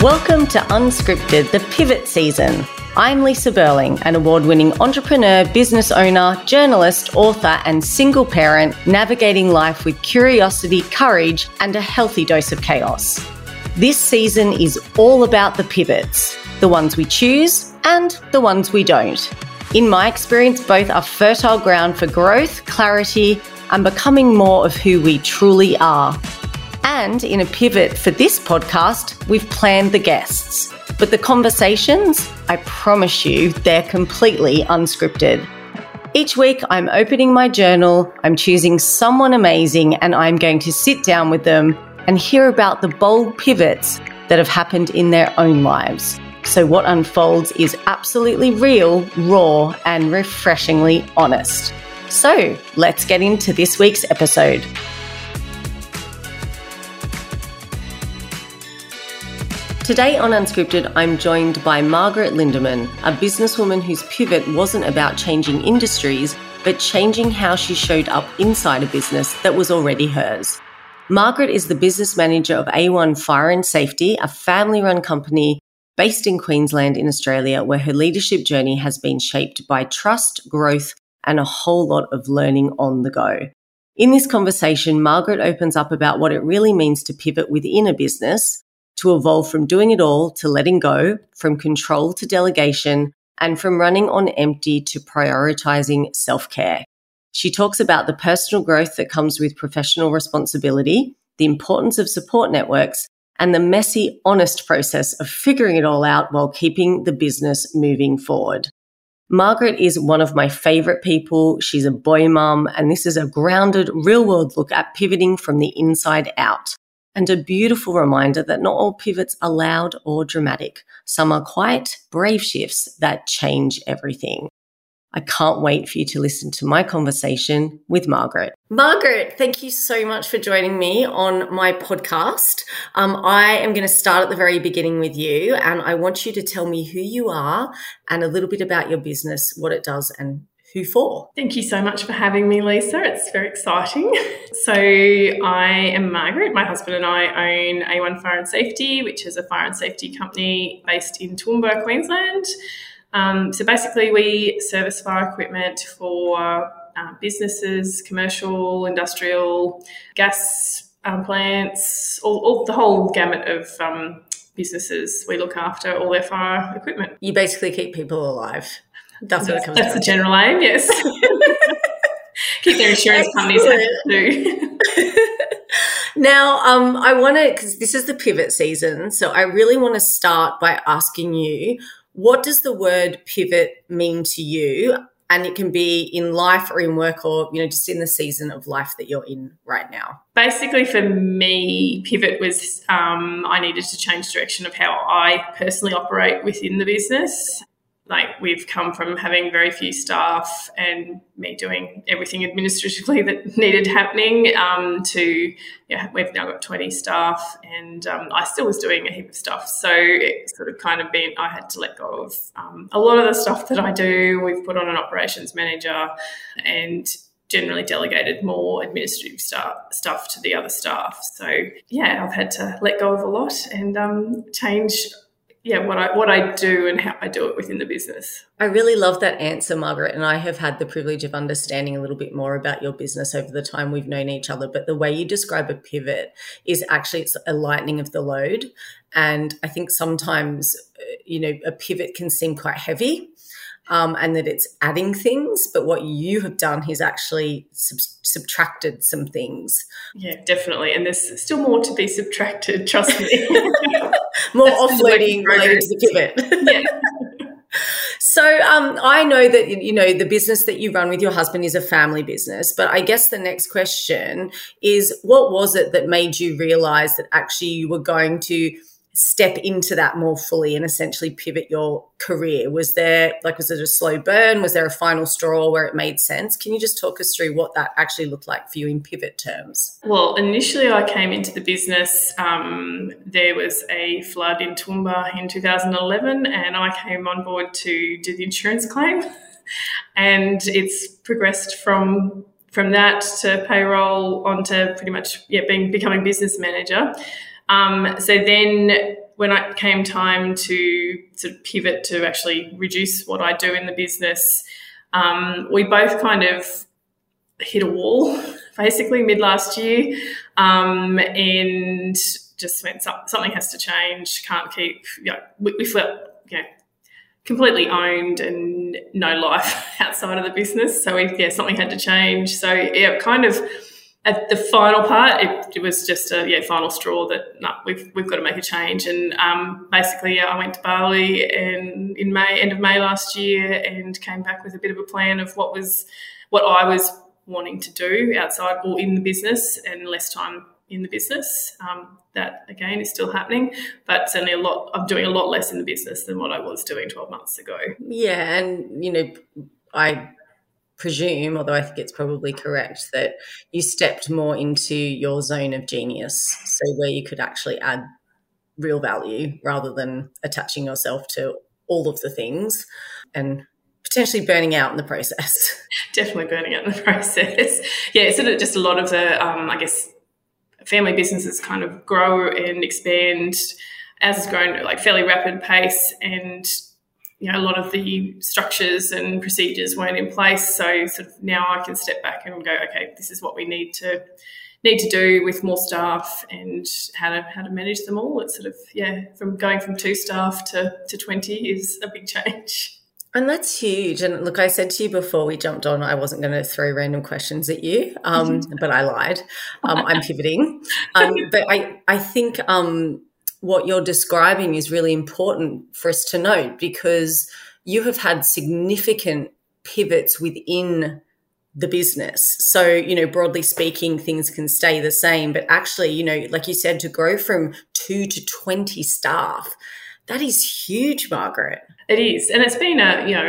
Welcome to Unscripted, the Pivot Season. I'm Lisa Burling, an award-winning entrepreneur, business owner, journalist, author, and single parent navigating life with curiosity, courage, and a healthy dose of chaos. This season is all about the pivots, the ones we choose and the ones we don't. In my experience, both are fertile ground for growth, clarity, and becoming more of who we truly are. And in a pivot for this podcast, we've planned the guests. But the conversations, I promise you, they're completely unscripted. Each week, I'm opening my journal, I'm choosing someone amazing, and I'm going to sit down with them and hear about the bold pivots that have happened in their own lives. So what unfolds is absolutely real, raw, and refreshingly honest. So let's get into this week's episode. Today on Unscripted, I'm joined by Margaret Lindeman, a businesswoman whose pivot wasn't about changing industries, but changing how she showed up inside a business that was already hers. Margaret is the business manager of A1 Fire and Safety, a family-run company based in Queensland in Australia, where her leadership journey has been shaped by trust, growth, and a whole lot of learning on the go. In this conversation, Margaret opens up about what it really means to pivot within a business, to evolve from doing it all to letting go, from control to delegation, and from running on empty to prioritizing self-care. She talks about the personal growth that comes with professional responsibility, the importance of support networks, and the messy, honest process of figuring it all out while keeping the business moving forward. Margaret is one of my favorite people. She's a boy mum, and this is a grounded, real-world look at pivoting from the inside out. And a beautiful reminder that not all pivots are loud or dramatic. Some are quiet, brave shifts that change everything. I can't wait for you to listen to my conversation with Margaret. Margaret, thank you so much for joining me on my podcast. I am going to start at the very beginning with you, and I want you to tell me who you are and a little bit about your business, what it does and who for. Thank you so much for having me, Lisa. It's very exciting. So I am Margaret. My husband and I own A1 Fire and Safety, which is a fire and safety company based in Toowoomba, Queensland. So basically we service fire equipment for businesses, commercial, industrial, gas plants, all the whole gamut of businesses. We look after all their fire equipment. You basically keep people alive. That's what it comes down to. That's the general aim, yes. Keep their insurance companies happy too. Now, I want to, because this is the pivot season, so I really want to start by asking you, what does the word pivot mean to you? And it can be in life or in work or, just in the season of life that you're in right now. Basically, for me, pivot was I needed to change direction of how I personally operate within the business. Like, we've come from having very few staff and me doing everything administratively that needed happening we've now got 20 staff, and I still was doing a heap of stuff. So it sort of kind of been, I had to let go of a lot of the stuff that I do. We've put on an operations manager and generally delegated more administrative stuff to the other staff. So, I've had to let go of a lot and change what I do and how I do it within the business. I really love that answer, Margaret, and I have had the privilege of understanding a little bit more about your business over the time we've known each other. But the way you describe a pivot is actually it's a lightening of the load. And I think sometimes, a pivot can seem quite heavy. And that it's adding things, but what you have done is actually subtracted some things. Yeah, definitely. And there's still more to be subtracted, trust me. More offloading related to the pivot. Yeah. So I know that, the business that you run with your husband is a family business, but I guess the next question is, what was it that made you realise that actually you were going to step into that more fully and essentially pivot your career? Was it a slow burn? Was there a final straw where it made sense? Can you just talk us through what that actually looked like for you in pivot terms? Well, initially I came into the business, there was a flood in Toowoomba in 2011 and I came on board to do the insurance claim, and it's progressed from that to payroll onto pretty much becoming business manager. So then when it came time to pivot to actually reduce what I do in the business, we both kind of hit a wall basically mid last year, and just went, something has to change. Can't keep, we felt, completely owned and no life outside of the business. So something had to change. So kind of at the final part, it was just a final straw that we've got to make a change. And basically, I went to Bali and end of May last year, and came back with a bit of a plan of what I was wanting to do outside or in the business, and less time in the business. That again is still happening, but certainly I'm doing a lot less in the business than what I was doing 12 months ago. Yeah, and I presume, although I think it's probably correct, that you stepped more into your zone of genius, so where you could actually add real value rather than attaching yourself to all of the things and potentially burning out in the process. Definitely burning out in the process. Yeah, sort of just a lot of the, family businesses kind of grow and expand. As has grown at fairly rapid pace, and a lot of the structures and procedures weren't in place. So sort of now I can step back and go, okay, this is what we need to do with more staff, and how to manage them all. It's sort of from going from 2 staff to 20 is a big change. And that's huge. And look, I said to you before we jumped on, I wasn't going to throw random questions at you, but I lied. I'm pivoting. But I think what you're describing is really important for us to note, because you have had significant pivots within the business. So, broadly speaking, things can stay the same, but actually, like you said, to grow from 2 to 20 staff, that is huge, Margaret. It is, and it's been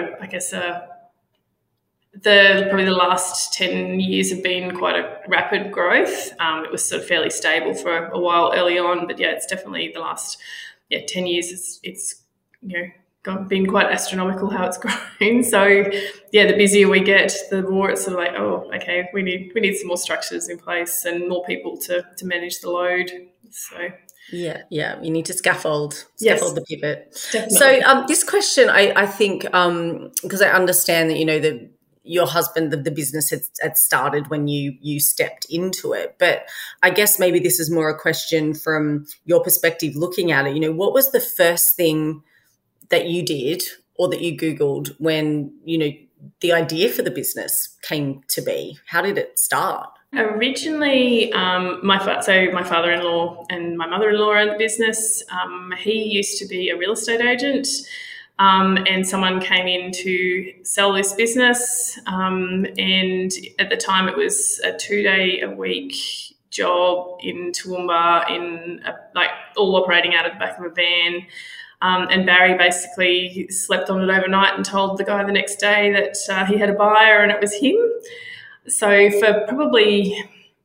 probably the last 10 years have been quite a rapid growth. It was sort of fairly stable for a while early on, but it's definitely the last 10 years. It's been quite astronomical how it's grown. So the busier we get, the more it's sort of like, oh, okay, we need some more structures in place and more people to manage the load. So. Yeah, you need to scaffold the pivot. Definitely. So this question, I think, because I understand that, that your husband, the business had started when you stepped into it. But I guess maybe this is more a question from your perspective looking at it. What was the first thing that you did or that you Googled when, the idea for the business came to be? How did it start? Originally, my father-in-law and my mother-in-law owned the business. He used to be a real estate agent, and someone came in to sell this business. And at the time, it was a 2-day-a-week job in Toowoomba, all operating out of the back of a van. And Barry basically slept on it overnight and told the guy the next day that he had a buyer and it was him. So for probably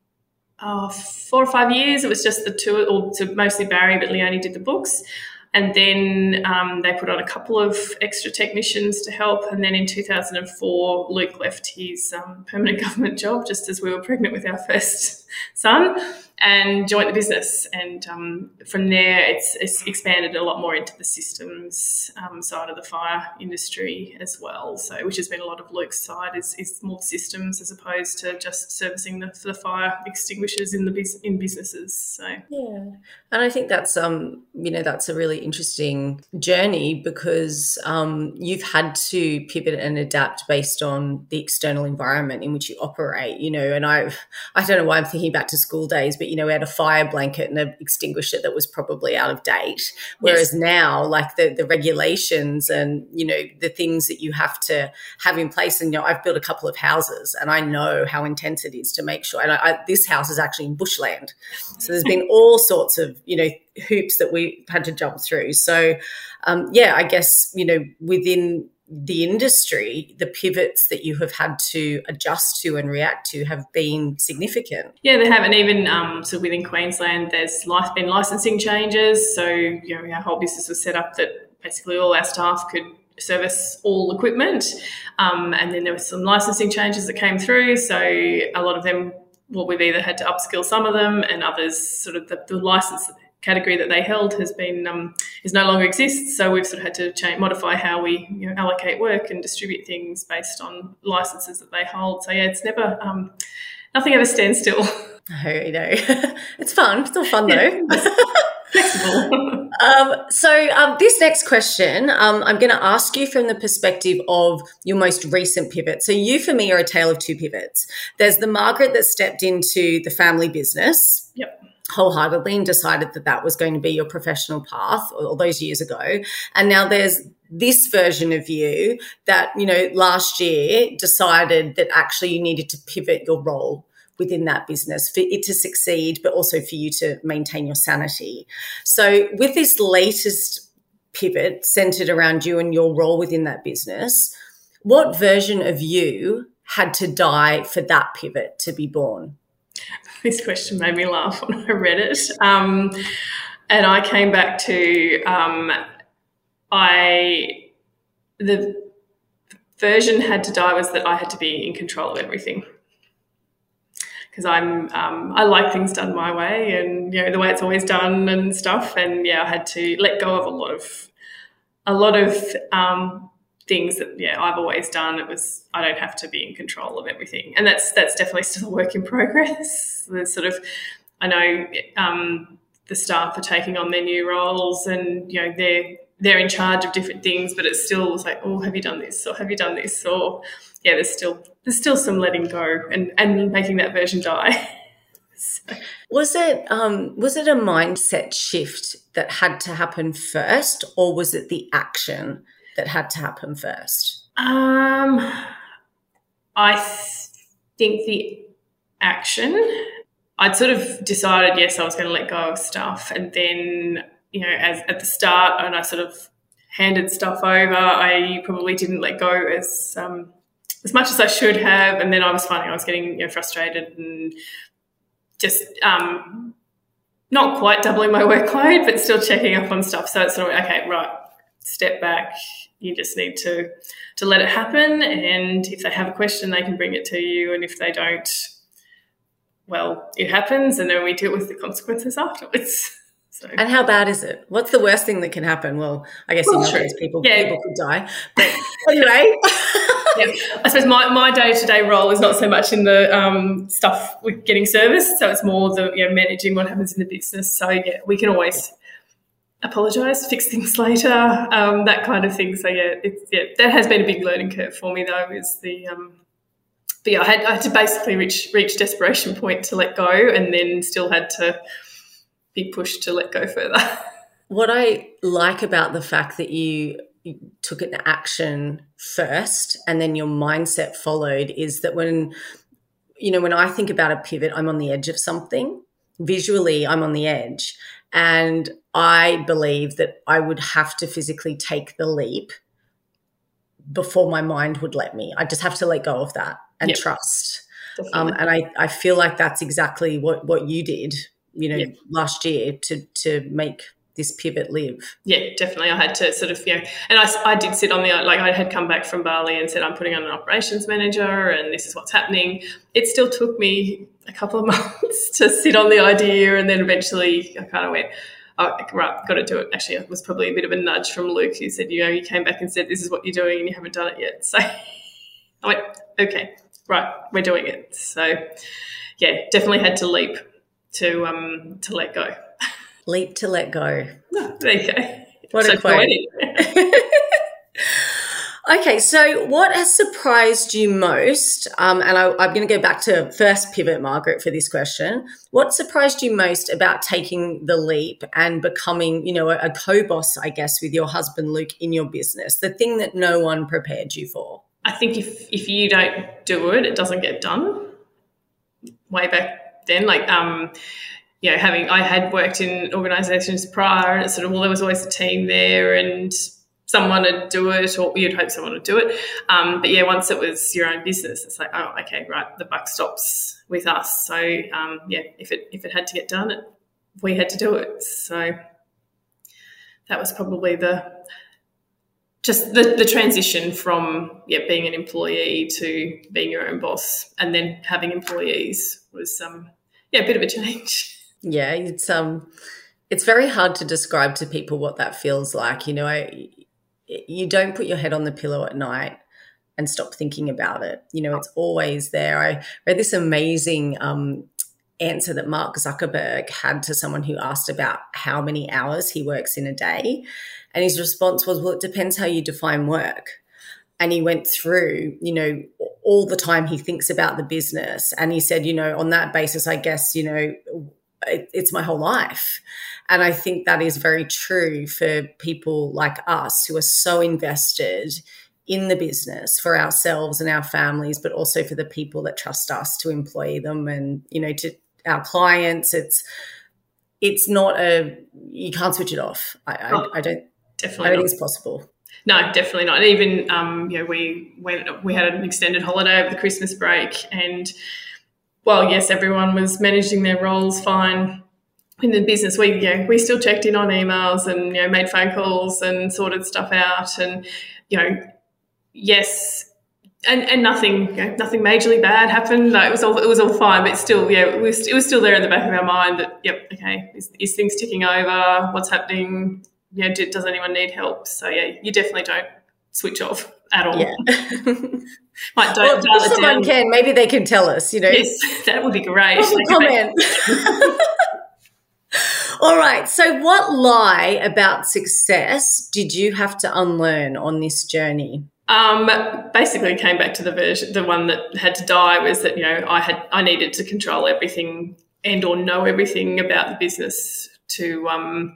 4 or 5 years, it was just the two, or mostly Barry, but Leonie did the books. And then they put on a couple of extra technicians to help. And then in 2004, Luke left his permanent government job just as we were pregnant with our first son and joined the business. And from there, it's expanded a lot more into the systems side of the fire industry as well. So, which has been a lot of Luke's side is more systems as opposed to just servicing the fire extinguishers in businesses. So yeah, and I think that's that's a really interesting journey because you've had to pivot and adapt based on the external environment in which you operate. And I don't know why I'm thinking back to school days, but we had a fire blanket and an extinguisher that was probably out of date. Whereas now, like the regulations and, the things that you have to have in place. And, I've built a couple of houses and I know how intense it is to make sure. And this house is actually in bushland. So there's been all sorts of, hoops that we had to jump through. So, I guess, within the industry, the pivots that you have had to adjust to and react to have been significant. Yeah, they have. And even so within Queensland, there's been licensing changes. So, our whole business was set up that basically all our staff could service all equipment. And then there were some licensing changes that came through. So a lot of them, we've either had to upskill some of them and others sort of the license category that they held has been is no longer exists. So we've sort of had to modify how we allocate work and distribute things based on licenses that they hold. So it's never nothing ever stands still. No, it's fun. It's all fun though. Flexible. So this next question, I'm going to ask you from the perspective of your most recent pivot. So you, for me, are a tale of two pivots. There's the Margaret that stepped into the family business. Yep. Wholeheartedly and decided that was going to be your professional path all those years ago. And now there's this version of you that, last year decided that actually you needed to pivot your role within that business for it to succeed, but also for you to maintain your sanity. So with this latest pivot centered around you and your role within that business, what version of you had to die for that pivot to be born? This question made me laugh when I read it. And I came back to the version had to die was that I had to be in control of everything. Because I like things done my way and, the way it's always done and stuff. And, I had to let go of a lot of things that, I've always done. I don't have to be in control of everything. And that's definitely still a work in progress. There's sort of, I know the staff are taking on their new roles and, they're in charge of different things, but it's still like, oh, have you done this? Or have you done this? Or, there's still some letting go and making that version die. So. Was it a mindset shift that had to happen first, or was it the action that had to happen first? I think the action. I'd sort of decided, yes, I was going to let go of stuff, and then, as at the start, and I sort of handed stuff over, I probably didn't let go as much as I should have, and then I was finding I was getting frustrated and just not quite doubling my workload, but still checking up on stuff. So it's sort of, okay, right, step back. You just need to let it happen, and if they have a question, they can bring it to you, and if they don't, well, it happens, and then we deal with the consequences afterwards. So. And how bad is it? What's the worst thing that can happen? Well, I guess in your case, people could die. But anyway. I suppose my day-to-day role is not so much in the stuff with getting service, so it's more the managing what happens in the business. So, we can always apologise, fix things later, that kind of thing. So, that has been a big learning curve for me, though, is the but I had to basically reach desperation point to let go, and then still had to be pushed to let go further. What I like about the fact that you took an action first and then your mindset followed is that when I think about a pivot, I'm on the edge of something. Visually, I'm on the edge. And I believe that I would have to physically take the leap before my mind would let me. I just have to let go of that and trust. And I feel like that's exactly what you did, last year to make this pivot live. Yeah, definitely. I had to sort of, and I did sit on I had come back from Bali and said, I'm putting on an operations manager and this is what's happening. It still took me a couple of months to sit on the idea, and then eventually I kind of went, oh, right, got to do it. Actually, it was probably a bit of a nudge from Luke, who said, you came back and said, this is what you're doing and you haven't done it yet. So I went, okay, right, we're doing it. So, definitely had to leap to let go. Leap to let go. Oh, there you go. What a quote. Okay, so what has surprised you most? And I'm going to go back to first pivot, Margaret, for this question. What surprised you most about taking the leap and becoming, a co-boss, I guess, with your husband, Luke, in your business? The thing that no one prepared you for? I think if you don't do it, it doesn't get done. Way back then, I had worked in organisations prior, and there was always a team there, and someone would do it, or you'd hope someone would do it. But once it was your own business, it's like, oh, okay, right, the buck stops with us. So if it had to get done, we had to do it. So that was probably the transition from being an employee to being your own boss, and then having employees was a bit of a change. Yeah, it's It's very hard to describe to people what that feels like. You don't put your head on the pillow at night and stop thinking about it. It's always there. I read this amazing answer that Mark Zuckerberg had to someone who asked about how many hours he works in a day. And his response was, well, it depends how you define work. And he went through, all the time he thinks about the business. And he said, on that basis, I guess, it's my whole life. And I think that is very true for people like us who are so invested in the business for ourselves and our families, but also for the people that trust us to employ them and, to our clients. It's not you can't switch it off. I don't think it's possible. No, definitely not. Even, we had an extended holiday over the Christmas break, and while, yes, everyone was managing their roles fine in the business, we still checked in on emails and, made phone calls and sorted stuff out, and, yes, and nothing majorly bad happened. No, it was all fine, but still, it was still there in the back of our mind that, yep, okay, is things ticking over? What's happening? Does anyone need help? So you definitely don't switch off at all. Yeah. If someone can, maybe they can tell us. Yes, that would be great. Comment. All right. So, what lie about success did you have to unlearn on this journey? Basically came back to the one that had to die, was that, I needed to control everything and or know everything about the business to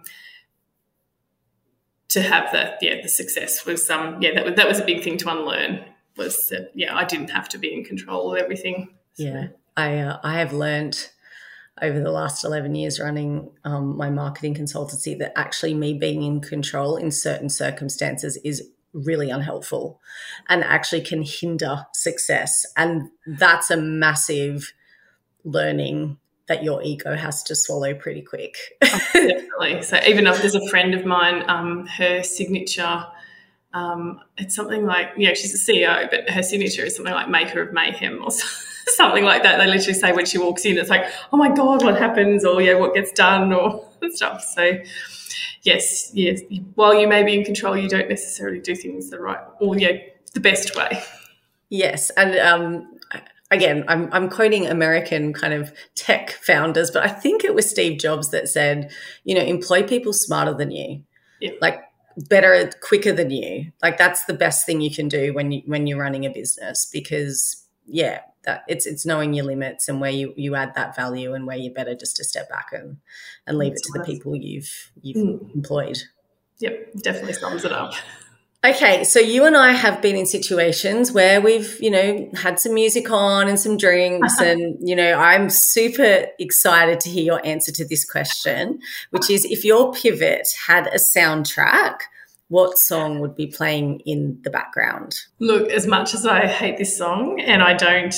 have the success was, that was a big thing to unlearn, was that, I didn't have to be in control of everything. So. Yeah. I have learnt over the last 11 years running my marketing consultancy that actually me being in control in certain circumstances is really unhelpful and actually can hinder success. And that's a massive learning that your ego has to swallow pretty quick. Definitely. So even if there's a friend of mine, her signature, it's something like, she's a CEO, but her signature is something like maker of mayhem or something like that. They literally say when she walks in, it's like, oh my God, what happens? Or what gets done or stuff. So yes. While you may be in control, you don't necessarily do things the right or the best way. Yes. And again, I'm quoting American kind of tech founders, but I think it was Steve Jobs that said, employ people smarter than you, like better, quicker than you. Like that's the best thing you can do when you're running a business, because that it's knowing your limits and where you add that value and where you're better just to step back and leave it to the people you've employed. Yep, definitely sums it up. Okay, so you and I have been in situations where we've, had some music on and some drinks and, I'm super excited to hear your answer to this question, which is, if your pivot had a soundtrack, what song would be playing in the background? Look, as much as I hate this song, and I don't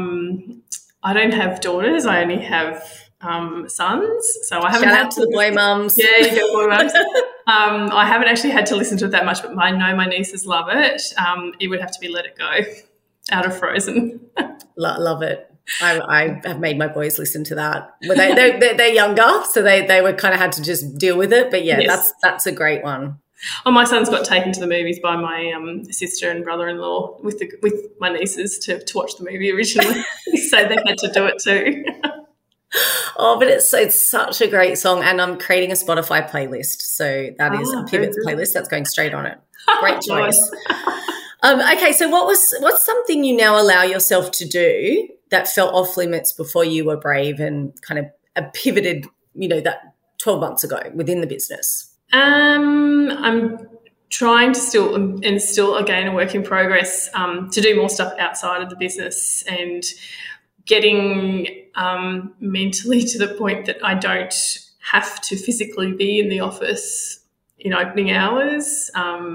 have daughters, I only have sons, so I haven't had to the boy mums. Yeah, you go boy mums. I haven't actually had to listen to it that much, but I know my nieces love it. It would have to be Let It Go out of Frozen. Love it. I have made my boys listen to that. Well, they're younger, so they were kind of had to just deal with it. But yes. that's a great one. Oh, my son's got taken to the movies by my sister and brother-in-law with my nieces to watch the movie originally, so they had to do it too. Oh, but it's such a great song, and I'm creating a Spotify playlist, so that is a Pivot's playlist that's going straight on it. Great choice. Okay, so what's something you now allow yourself to do that felt off limits before you were brave and kind of pivoted, that 12 months ago within the business? I'm trying to still again a work in progress, to do more stuff outside of the business and getting mentally to the point that I don't have to physically be in the office in opening hours.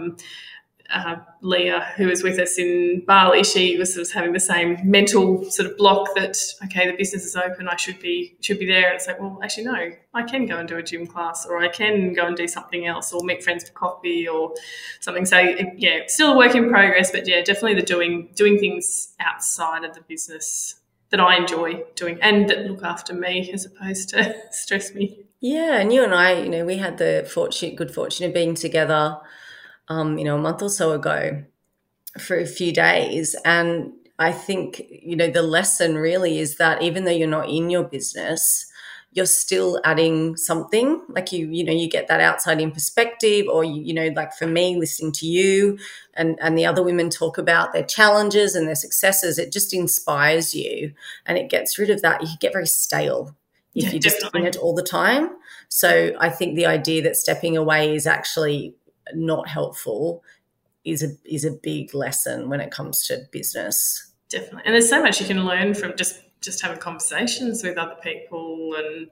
Leah, who was with us in Bali, she was sort of having the same mental sort of block that, okay, the business is open, I should be there. And it's like, well, actually, no, I can go and do a gym class, or I can go and do something else, or meet friends for coffee or something. So, still a work in progress, but definitely the doing things outside of the business that I enjoy doing and that look after me as opposed to stress me. Yeah, and you and I, we had the good fortune of being together, a month or so ago for a few days. And I think, the lesson really is that even though you're not in your business, you're still adding something. Like you get that outside in perspective, or, like for me, listening to you and the other women talk about their challenges and their successes, it just inspires you and it gets rid of that. You get very stale if you're just doing it all the time. So I think the idea that stepping away is actually not helpful is a big lesson when it comes to business. Definitely. And there's so much you can learn from just having conversations with other people and,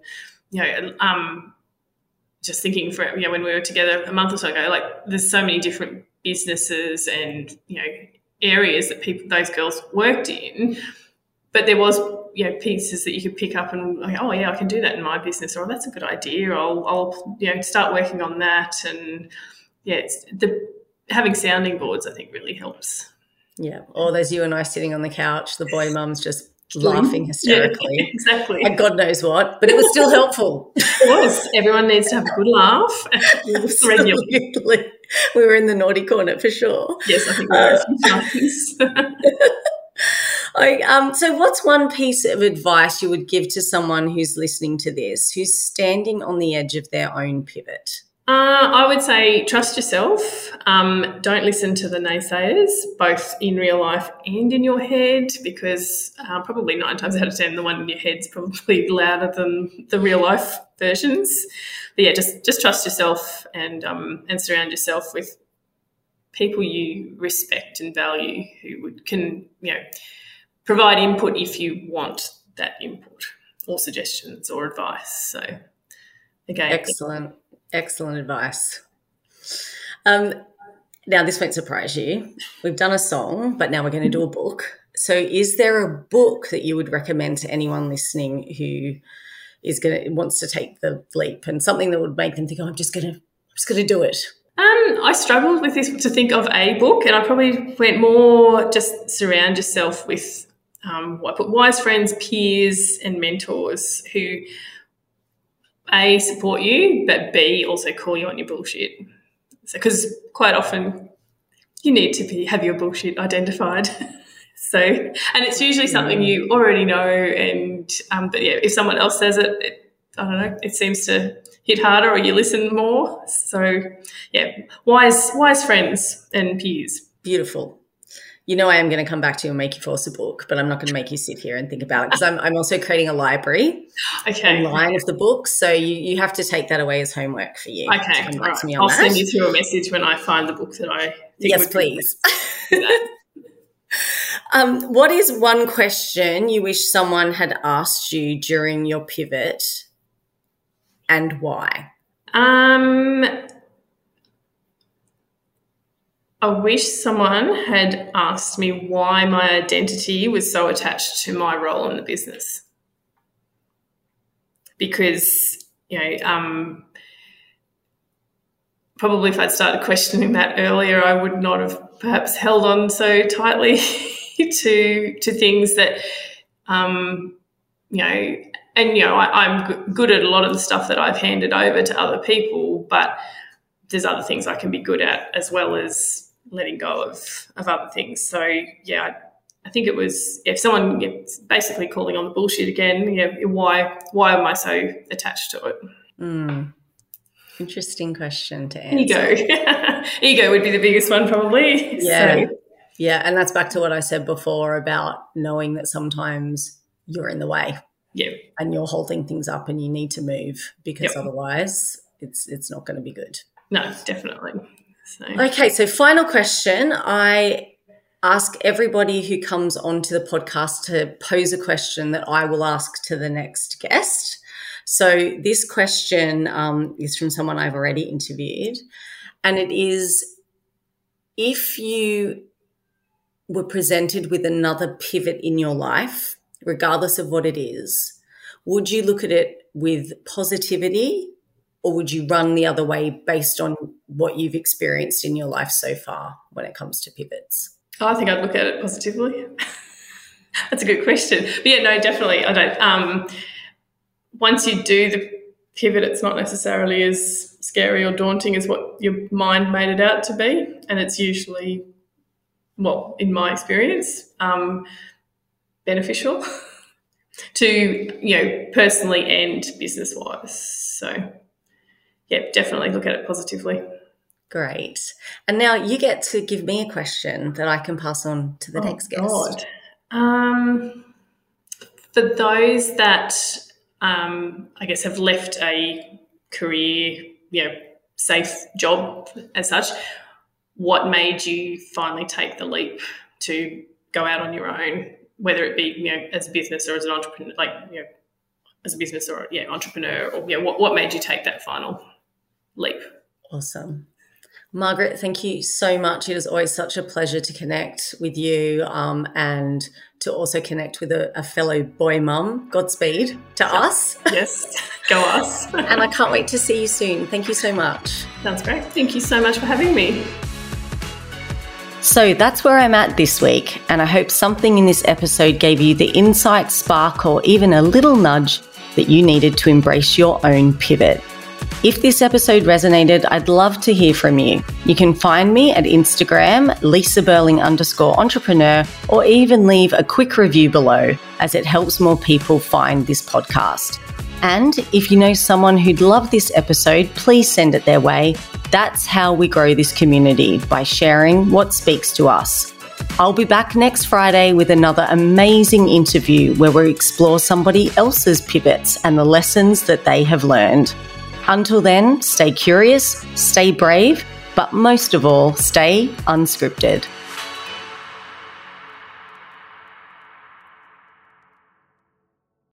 just thinking when we were together a month or so ago, like there's so many different businesses and, areas that those girls worked in, but there was, pieces that you could pick up and, oh yeah, I can do that in my business, or that's a good idea. I'll start working on that. And having sounding boards, I think, really helps. Yeah. Or there's you and I sitting on the couch, the boy mums just laughing hysterically. Yeah, exactly. And God knows what, but it was still helpful. It was. Everyone needs to have a good laugh. Absolutely. We were in the naughty corner for sure. Yes, I think we were sometimes. So what's one piece of advice you would give to someone who's listening to this, who's standing on the edge of their own pivot? I would say trust yourself. Don't listen to the naysayers, both in real life and in your head, because probably 9 times out of 10, the one in your head's probably louder than the real life versions. But yeah, just trust yourself and surround yourself with people you respect and value who can provide input if you want that input or suggestions or advice. So again, Excellent advice. Now, this won't surprise you. We've done a song, but now we're going to do a book. So is there a book that you would recommend to anyone listening who wants to take the leap, and something that would make them think, I'm just going to do it? I struggled with this to think of a book, and I probably went more just surround yourself with I put wise friends, peers and mentors who A, support you, but B, also call you on your bullshit. So, because quite often you need to have your bullshit identified. So, and it's usually something you already know, and but yeah, if someone else says it, I don't know, it seems to hit harder, or you listen more. So, yeah, wise friends and peers. Beautiful. I am going to come back to you and make you force a book, but I'm not going to make you sit here and think about it, because I'm also creating a library online of the books. So you have to take that away as homework for you. Okay, right. I'll send you through a message when I find the book that I think. Yes, please. What is one question you wish someone had asked you during your pivot, and why? I wish someone had asked me why my identity was so attached to my role in the business. Because, probably if I'd started questioning that earlier, I would not have perhaps held on so tightly to things that, I'm good at a lot of the stuff that I've handed over to other people, but there's other things I can be good at, as well as letting go of other things. So, yeah, I think it was, if someone basically calling on the bullshit again, why am I so attached to it? Interesting question to answer. Ego would be the biggest one probably. Yeah. So. Yeah, and that's back to what I said before about knowing that sometimes you're in the way. Yeah. And you're holding things up and you need to move, because otherwise it's not going to be good. No, definitely. Okay, so final question. I ask everybody who comes onto the podcast to pose a question that I will ask to the next guest. So this question is from someone I've already interviewed, and it is, if you were presented with another pivot in your life, regardless of what it is, would you look at it with positivity, or would you run the other way based on what you've experienced in your life so far when it comes to pivots? I think I'd look at it positively. That's a good question. But yeah, no, definitely. I don't. Once you do the pivot, it's not necessarily as scary or daunting as what your mind made it out to be. And it's usually, well, in my experience, beneficial to, personally and business-wise. So, yeah, definitely look at it positively. Great. And now you get to give me a question that I can pass on to the next guest. For those that, I guess, have left a career, safe job as such, what made you finally take the leap to go out on your own, whether it be, as a business or as an entrepreneur, as a business or, entrepreneur, or, what made you take that final leap? Awesome. Margaret, thank you so much. It is always such a pleasure to connect with you and to also connect with a fellow boy mum. Godspeed to us. Yes, go us. And I can't wait to see you soon. Thank you so much. Sounds great. Thank you so much for having me. So that's where I'm at this week, and I hope something in this episode gave you the insight, spark, or even a little nudge that you needed to embrace your own pivot. If this episode resonated, I'd love to hear from you. You can find me at Instagram, LisaBurling_entrepreneur, or even leave a quick review below, as it helps more people find this podcast. And if you know someone who'd love this episode, please send it their way. That's how we grow this community, by sharing what speaks to us. I'll be back next Friday with another amazing interview where we explore somebody else's pivots and the lessons that they have learned. Until then, stay curious, stay brave, but most of all, stay unscripted.